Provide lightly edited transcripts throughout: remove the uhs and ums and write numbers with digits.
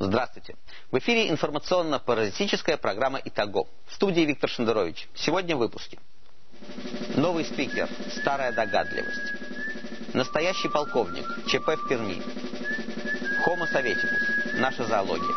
Здравствуйте. В эфире информационно-паразитическая программа «Итого». В студии Виктор Шендерович. Сегодня в выпуске. Новый спикер. Старая догадливость. Настоящий полковник. ЧП в Перми. Homo советикус. Наша зоология.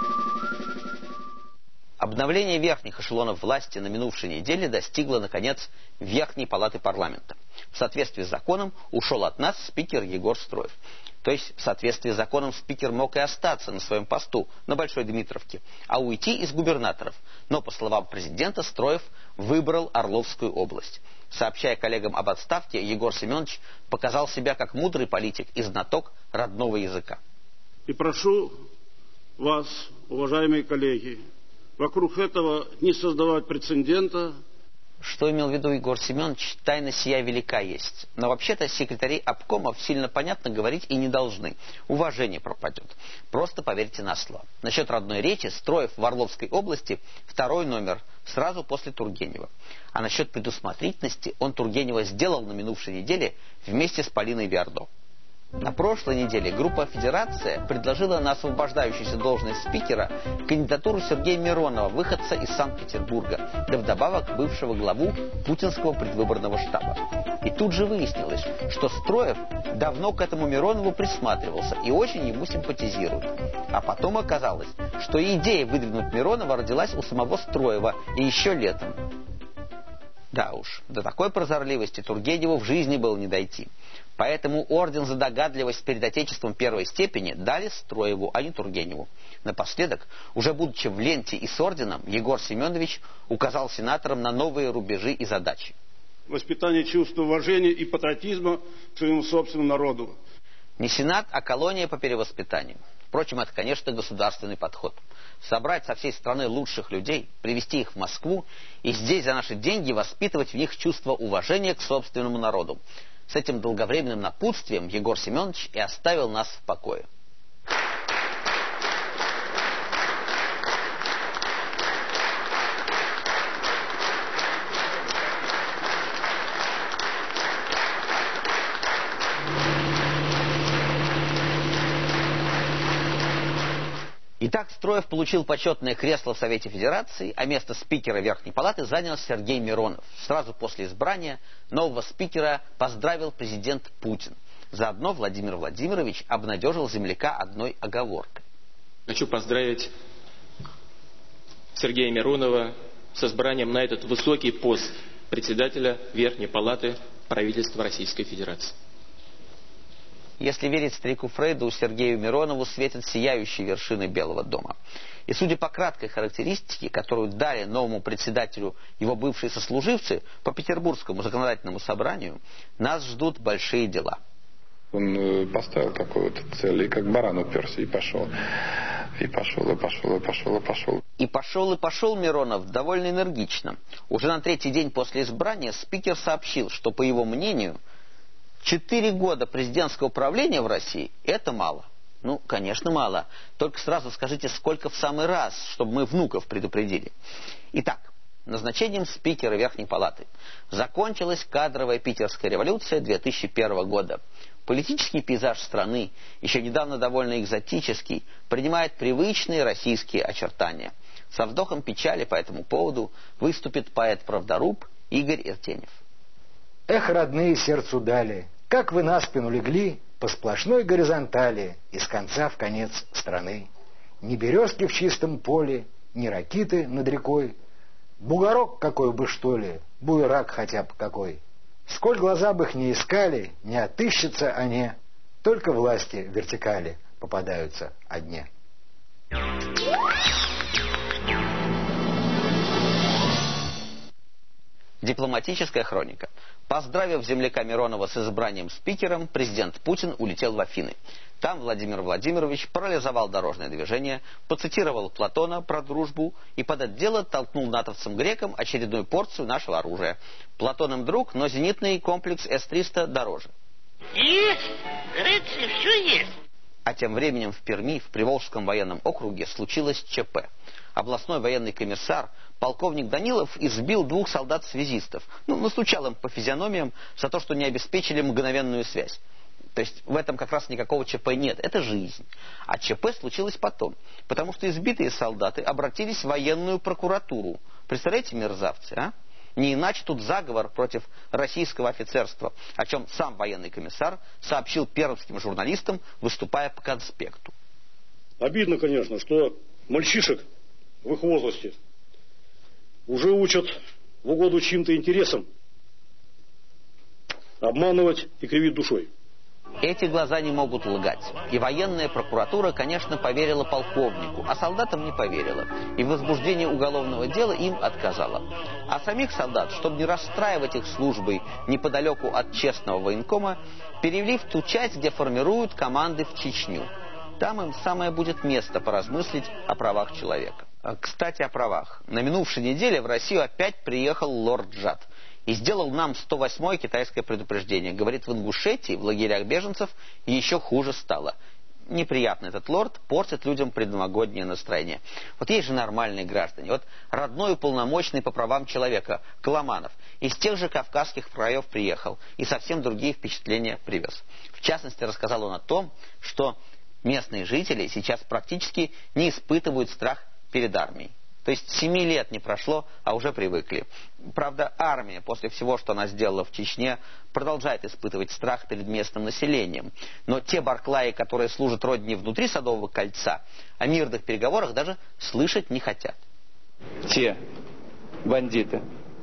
Обновление верхних эшелонов власти на минувшей неделе достигло, наконец, Верхней палаты парламента. В соответствии с законом ушел от нас спикер Егор Строев. То есть, в соответствии с законом, спикер мог и остаться на своем посту на Большой Дмитровке, а уйти из губернаторов. Но, по словам президента, Строев выбрал Орловскую область. Сообщая коллегам об отставке, Егор Семенович показал себя как мудрый политик и знаток родного языка. И прошу вас, уважаемые коллеги, вокруг этого не создавать прецедента. Что имел в виду Егор Семенович, тайна сия велика есть. Но вообще-то секретари обкомов сильно понятно говорить и не должны. Уважение пропадет. Просто поверьте на слово. Насчет родной речи Строев в Орловской области второй номер, сразу после Тургенева. А насчет предусмотрительности он Тургенева сделал на минувшей неделе вместе с Полиной Виардо. На прошлой неделе группа «Федерация» предложила на освобождающуюся должность спикера кандидатуру Сергея Миронова, выходца из Санкт-Петербурга, да вдобавок бывшего главу путинского предвыборного штаба. И тут же выяснилось, что Строев давно к этому Миронову присматривался и очень ему симпатизирует. А потом оказалось, что идея выдвинуть Миронова родилась у самого Строева и еще летом. Да уж, до такой прозорливости Тургеневу в жизни было не дойти. Поэтому орден за догадливость перед Отечеством первой степени дали Строеву, а не Тургеневу. Напоследок, уже будучи в ленте и с орденом, Егор Семенович указал сенаторам на новые рубежи и задачи. Воспитание чувства уважения и патриотизма к своему собственному народу. Не сенат, а колония по перевоспитанию. Впрочем, это, конечно, государственный подход. Собрать со всей страны лучших людей, привести их в Москву и здесь за наши деньги воспитывать в них чувство уважения к собственному народу. С этим долговременным напутствием Егор Семенович и оставил нас в покое. Итак, Строев получил почетное кресло в Совете Федерации, а место спикера Верхней Палаты занял Сергей Миронов. Сразу после избрания нового спикера поздравил президент Путин. Заодно Владимир Владимирович обнадежил земляка одной оговоркой. Хочу поздравить Сергея Миронова с избранием на этот высокий пост председателя Верхней Палаты правительства Российской Федерации. Если верить старику Фрейду, Сергею Миронову светят сияющие вершины Белого дома. И судя по краткой характеристике, которую дали новому председателю его бывшие сослуживцы по Петербургскому законодательному собранию, нас ждут большие дела. Он поставил такую вот цель, и как баран уперся, и пошел. И пошел, и пошел, и пошел, и пошел. И пошел Миронов довольно энергично. Уже на третий день после избрания спикер сообщил, что, по его мнению, 4 года президентского правления в России – это мало. Ну, конечно, мало. Только сразу скажите, сколько в самый раз, чтобы мы внуков предупредили. Итак, назначением спикера Верхней Палаты закончилась кадровая питерская революция 2001 года. Политический пейзаж страны, еще недавно довольно экзотический, принимает привычные российские очертания. Со вздохом печали по этому поводу выступит поэт-правдоруб Игорь Иртенев. Эх, родные, сердцу дали, как вы на спину легли по сплошной горизонтали из конца в конец страны. Ни березки в чистом поле, ни ракиты над рекой, бугорок какой бы что ли, буерак хотя бы какой. Сколь глаза бы их не искали, не отыщется они, только власти вертикали попадаются одни. Дипломатическая хроника. Поздравив земляка Миронова с избранием спикером, президент Путин улетел в Афины. Там Владимир Владимирович парализовал дорожное движение, процитировал Платона про дружбу и под это дело толкнул натовцам-грекам очередную порцию нашего оружия. Платон им друг, но зенитный комплекс С-300 дороже. Есть, рыцарь, все есть. А тем временем в Перми, в Приволжском военном округе, случилось ЧП. Областной военный комиссар, полковник Данилов, избил 2 солдат-связистов. Настучал им по физиономиям за то, что не обеспечили мгновенную связь. То есть в этом как раз никакого ЧП нет. Это жизнь. А ЧП случилось потом. Потому что избитые солдаты обратились в военную прокуратуру. Представляете, мерзавцы, а? Не иначе тут заговор против российского офицерства, о чем сам военный комиссар сообщил пермским журналистам, выступая по конспекту. Обидно, конечно, что мальчишек в их возрасте уже учат в угоду чьим-то интересам обманывать и кривить душой. Эти глаза не могут лгать. И военная прокуратура, конечно, поверила полковнику, а солдатам не поверила. И в возбуждении уголовного дела им отказала. А самих солдат, чтобы не расстраивать их службой неподалеку от честного военкома, перевели в ту часть, где формируют команды в Чечню. Там им самое будет место поразмыслить о правах человека. Кстати, о правах. На минувшей неделе в Россию опять приехал лорд Джад. И сделал нам 108-е китайское предупреждение. Говорит, в Ингушетии, в лагерях беженцев, еще хуже стало. Неприятно этот лорд, портит людям предновогоднее настроение. Вот есть же нормальные граждане. Вот родной уполномоченный по правам человека, Коломанов, из тех же кавказских краев приехал. И совсем другие впечатления привез. В частности, рассказал он о том, что местные жители сейчас практически не испытывают страх перед армией. То есть 7 лет не прошло, а уже привыкли. Правда, армия, после всего, что она сделала в Чечне, продолжает испытывать страх перед местным населением. Но те барклаи, которые служат родине внутри Садового кольца, о мирных переговорах даже слышать не хотят. Те бандиты,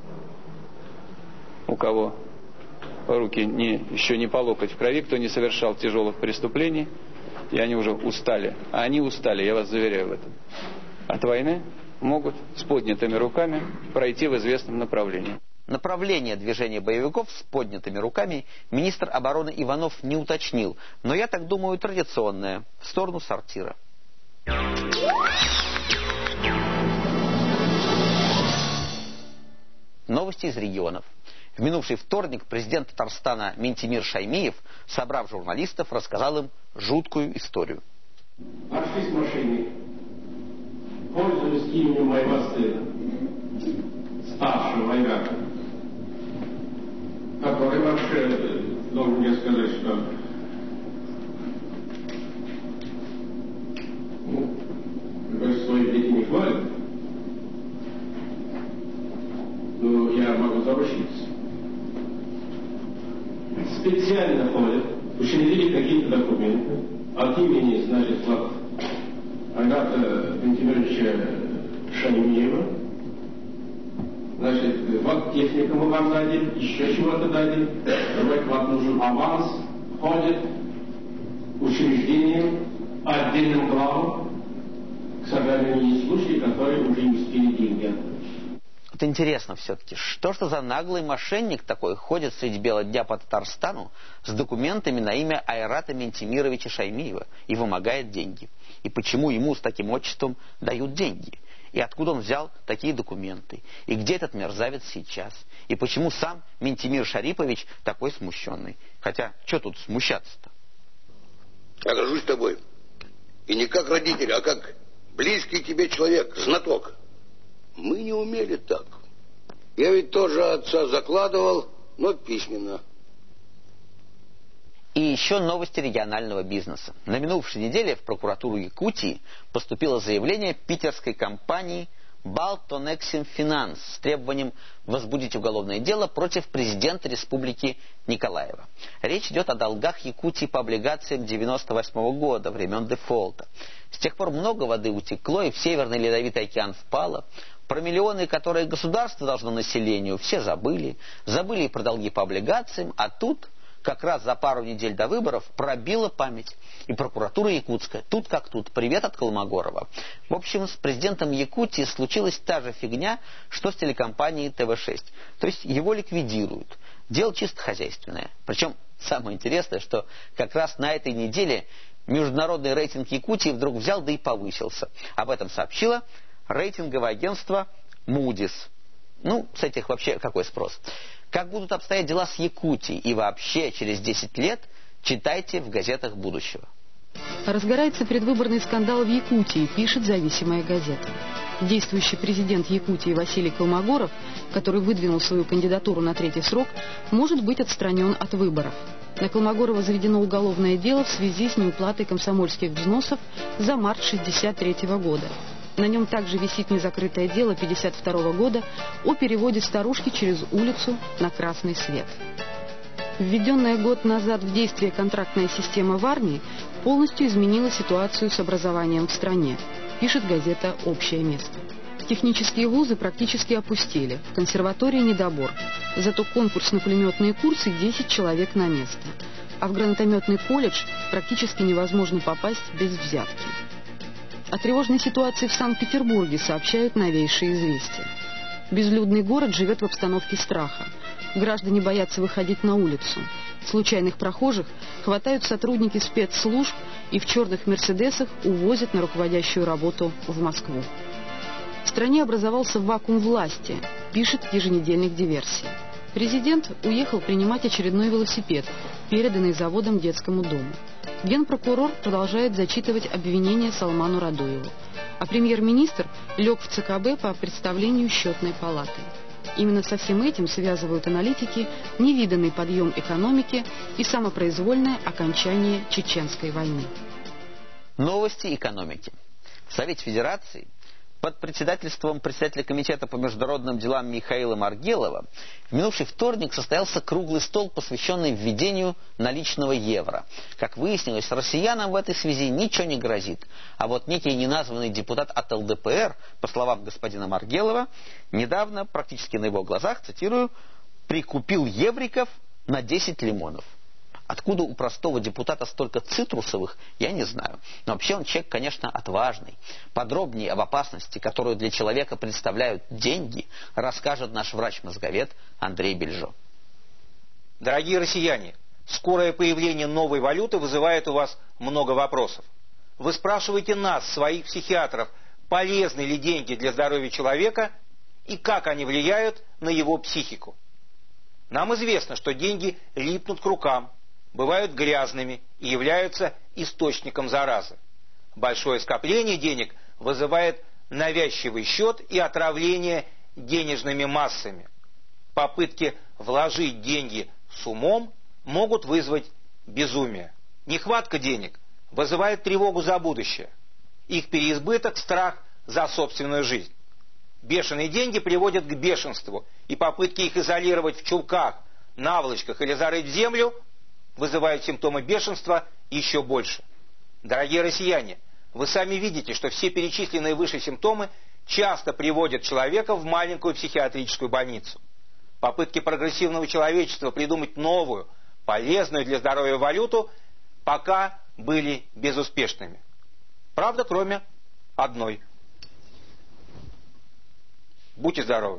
у кого руки еще не по локоть в крови, кто не совершал тяжелых преступлений, и они уже устали. А они устали, я вас заверяю в этом. От войны могут с поднятыми руками пройти в известном направлении. Направление движения боевиков с поднятыми руками министр обороны Иванов не уточнил, но я так думаю, традиционное, в сторону сортира. Новости из регионов. В минувший вторник президент Татарстана Ментимир Шаймиев, собрав журналистов, рассказал им жуткую историю. Марксист-мошенник, пользуясь именем моего сына, старшего вояка, который вообще должен мне сказать, что своих детей не хвалит, но я могу заручиться. Специально ходят, учредили какие-то документы от имени, значит, вот Агата Вентимировича Шаймиева. Значит, вот технику мы вам дадим, еще чего-то дадим. Давайте вам нужен аванс. Ходит учреждением, отдельным главам. К сожалению, есть случаи, которые уже не успели деньги отдать. Вот интересно все-таки, что за наглый мошенник такой ходит среди бела дня по Татарстану с документами на имя Айрата Ментимировича Шаймиева и вымогает деньги? И почему ему с таким отчеством дают деньги? И откуда он взял такие документы? И где этот мерзавец сейчас? И почему сам Ментимир Шарипович такой смущенный? Хотя, что тут смущаться-то? Я горжусь тобой. И не как родитель, а как близкий тебе человек, знаток. Мы не умели так. Я ведь тоже отца закладывал, но письменно. И еще новости регионального бизнеса. На минувшей неделе в прокуратуру Якутии поступило заявление питерской компании «Балтонексим Финанс» с требованием возбудить уголовное дело против президента республики Николаева. Речь идет о долгах Якутии по облигациям 1998 года, времен дефолта. С тех пор много воды утекло, и в Северный Ледовитый океан впало. Про миллионы, которые государство должно населению, все забыли. Забыли и про долги по облигациям, а тут, как раз за пару недель до выборов, пробила память. И прокуратура якутская, тут как тут, привет от Колмогорова. В общем, с президентом Якутии случилась та же фигня, что с телекомпанией ТВ-6. То есть его ликвидируют. Дело чисто хозяйственное. Причем самое интересное, что как раз на этой неделе международный рейтинг Якутии вдруг взял, да и повысился. Об этом сообщило рейтинговое агентство Moody's. Ну, с этих вообще какой спрос? Как будут обстоять дела с Якутией и вообще через 10 лет, читайте в газетах будущего. Разгорается предвыборный скандал в Якутии, пишет зависимая газета. Действующий президент Якутии Василий Колмогоров, который выдвинул свою кандидатуру на 3-й срок, может быть отстранен от выборов. На Колмогорова заведено уголовное дело в связи с неуплатой комсомольских взносов за март 1963 года. На нем также висит незакрытое дело 1952 года о переводе старушки через улицу на красный свет. Введенная год назад в действие контрактная система в армии полностью изменила ситуацию с образованием в стране, пишет газета «Общее место». Технические вузы практически опустели, в консерватории недобор, зато конкурс на пулеметные курсы 10 человек на место, а в гранатометный колледж практически невозможно попасть без взятки. О тревожной ситуации в Санкт-Петербурге сообщают новейшие известия. Безлюдный город живет в обстановке страха. Граждане боятся выходить на улицу. Случайных прохожих хватают сотрудники спецслужб и в черных «Мерседесах» увозят на руководящую работу в Москву. В стране образовался вакуум власти, пишет еженедельник «Диверсия». Президент уехал принимать очередной велосипед, переданный заводом детскому дому. Генпрокурор продолжает зачитывать обвинения Салману Радуеву, а премьер-министр лег в ЦКБ по представлению счетной палаты. Именно со всем этим связывают аналитики невиданный подъем экономики и самопроизвольное окончание Чеченской войны. Новости экономики. В Совете Федерации под председательством председателя Комитета по международным делам Михаила Маргелова в минувший вторник состоялся круглый стол, посвященный введению наличного евро. Как выяснилось, россиянам в этой связи ничего не грозит. А вот некий неназванный депутат от ЛДПР, по словам господина Маргелова, недавно, практически на его глазах, цитирую, «прикупил евриков на 10 лимонов». Откуда у простого депутата столько цитрусовых, я не знаю. Но вообще он человек, конечно, отважный. Подробнее об опасности, которую для человека представляют деньги, расскажет наш врач-мозговед Андрей Бельжо. Дорогие россияне, скорое появление новой валюты вызывает у вас много вопросов. Вы спрашиваете нас, своих психиатров, полезны ли деньги для здоровья человека и как они влияют на его психику. Нам известно, что деньги липнут к рукам, бывают грязными и являются источником заразы. Большое скопление денег вызывает навязчивый счет и отравление денежными массами. Попытки вложить деньги с умом могут вызвать безумие. Нехватка денег вызывает тревогу за будущее. Их переизбыток – страх за собственную жизнь. Бешеные деньги приводят к бешенству, и попытки их изолировать в чулках, наволочках или зарыть в землю вызывают симптомы бешенства еще больше. Дорогие россияне, вы сами видите, что все перечисленные выше симптомы часто приводят человека в маленькую психиатрическую больницу. Попытки прогрессивного человечества придумать новую, полезную для здоровья валюту пока были безуспешными. Правда, кроме одной. Будьте здоровы!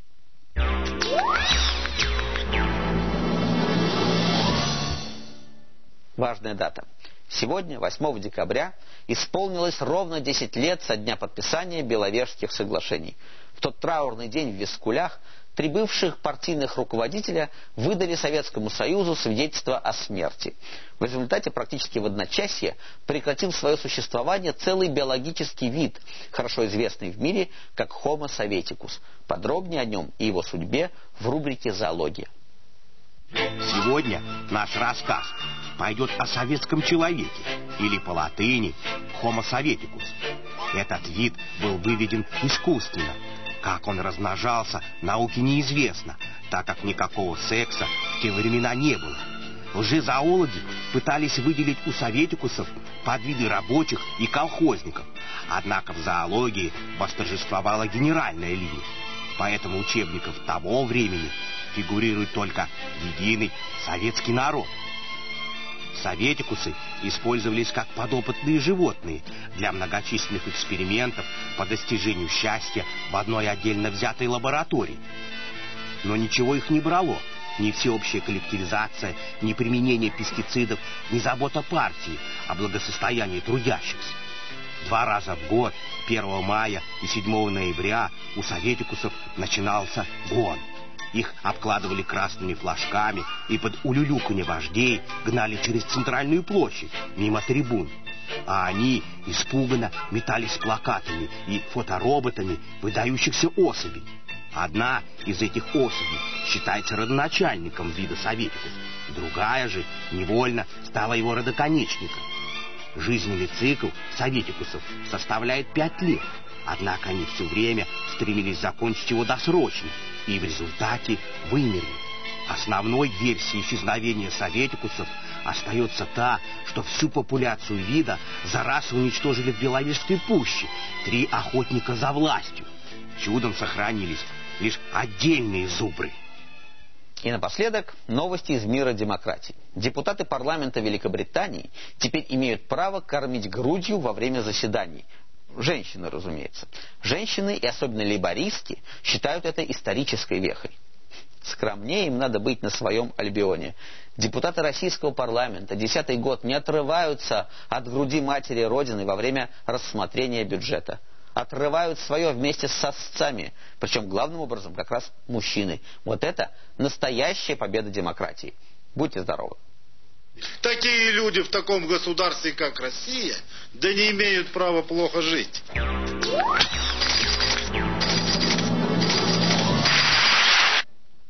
Важная дата. Сегодня, 8 декабря, исполнилось ровно 10 лет со дня подписания Беловежских соглашений. В тот траурный день в Вискулях 3 бывших партийных руководителя выдали Советскому Союзу свидетельство о смерти. В результате практически в одночасье прекратил свое существование целый биологический вид, хорошо известный в мире как Homo советикус. Подробнее о нем и его судьбе в рубрике «Зоология». Сегодня наш рассказ пойдет о советском человеке, или по латыни Homo советикус. Этот вид был выведен искусственно. Как он размножался, науке неизвестно, так как никакого секса в те времена не было. Лжезоологи пытались выделить у советикусов подвиды рабочих и колхозников, однако в зоологии восторжествовала генеральная линия. Поэтому учебников того времени фигурирует только единый советский народ. Советикусы использовались как подопытные животные для многочисленных экспериментов по достижению счастья в одной отдельно взятой лаборатории. Но ничего их не брало. Ни всеобщая коллективизация, ни применение пестицидов, ни забота партии о благосостоянии трудящихся. 2 раза в год, 1 мая и 7 ноября, у советикусов начинался гон. Их обкладывали красными флажками и под улюлюканье вождей гнали через центральную площадь, мимо трибун. А они испуганно метались плакатами и фотороботами выдающихся особей. Одна из этих особей считается родоначальником вида советикус, другая же невольно стала его родоконечником. Жизненный цикл советикусов составляет 5 лет, однако они все время стремились закончить его досрочно и в результате вымерли. Основной версией исчезновения советикусов остается та, что всю популяцию вида за раз уничтожили в Беловежской пуще 3 охотника за властью. Чудом сохранились лишь отдельные зубры. И напоследок новости из мира демократии. Депутаты парламента Великобритании теперь имеют право кормить грудью во время заседаний. Женщины, разумеется. Женщины, и особенно лейбористки, считают это исторической вехой. Скромнее им надо быть на своем Альбионе. Депутаты российского парламента 10-й год не отрываются от груди матери Родины во время рассмотрения бюджета. Отрывают свое вместе с сосцами, причем главным образом как раз мужчины. Вот это настоящая победа демократии. Будьте здоровы. Такие люди в таком государстве, как Россия, да не имеют права плохо жить.